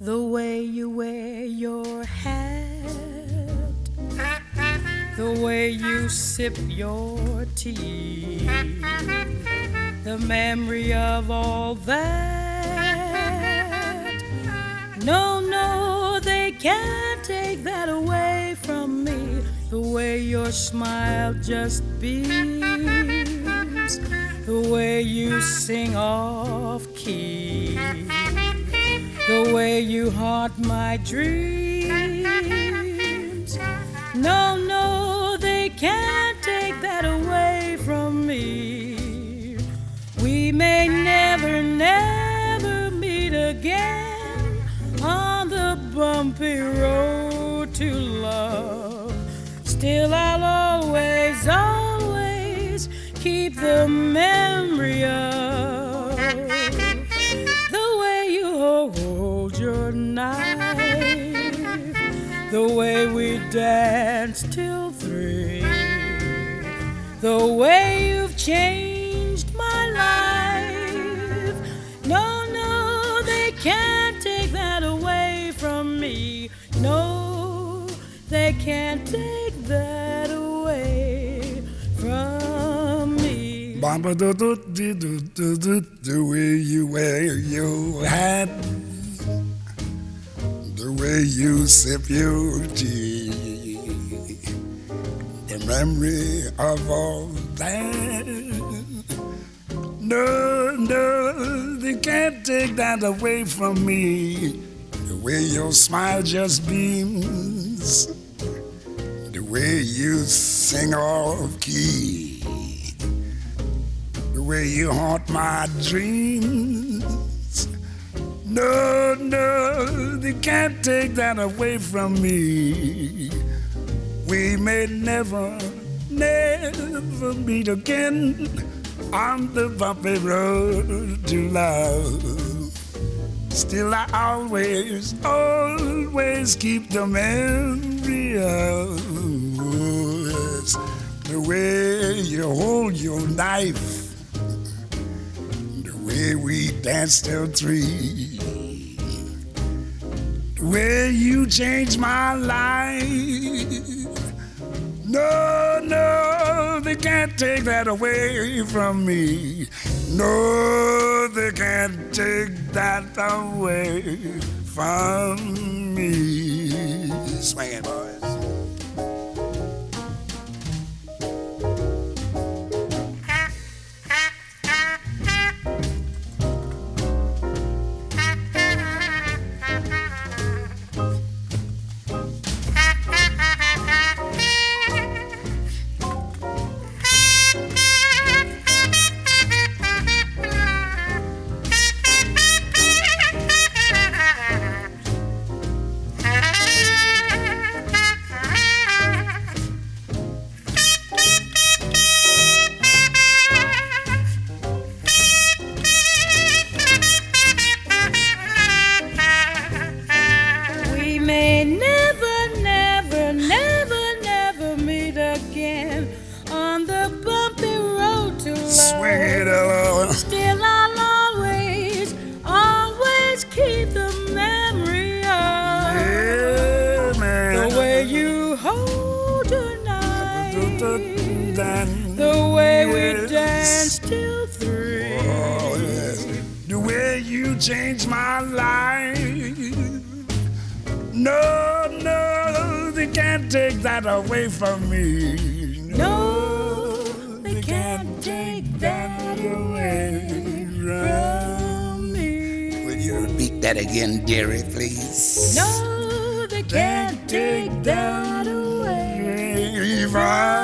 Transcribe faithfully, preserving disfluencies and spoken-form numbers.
the way you wear your hat, the way you sip your tea, the memory of all that. No, no, they can't take that away from me. The way your smile just beams, the way you sing off key, the way you haunt my dreams. No, no, they can't take that away from me. We may never, never meet again on the bumpy road to love. Still I'll always, always keep the memory of the way you hold your knife, the way we danced till three, the way you've changed my life. No, no, they can't take that away from me. No, they can't take that away from me. Bamba do do do do do do, the way you wear your hat, the way you sip your tea, the memory of all that. No, no, they can't take that away from me. The way your smile just beams, the way you sing off key, the way you haunt my dreams. No, no, they can't take that away from me. We may never, never meet again on the bumpy road to love. Still I always, always keep the memory of the way you hold your knife, the way we danced till three, the way you changed my life. No, no, they can't take that away from me. No, they can't take that away from me. Swing it, boys. Still I'll always, always keep the memory of yeah, man. the way you hold your knife, the way we danced till three, oh, yes. The way you changed my life. No, no, they can't take that away from me. No, they can't take that away from me. Will you repeat that again, dearie, please? No, they can't take that away from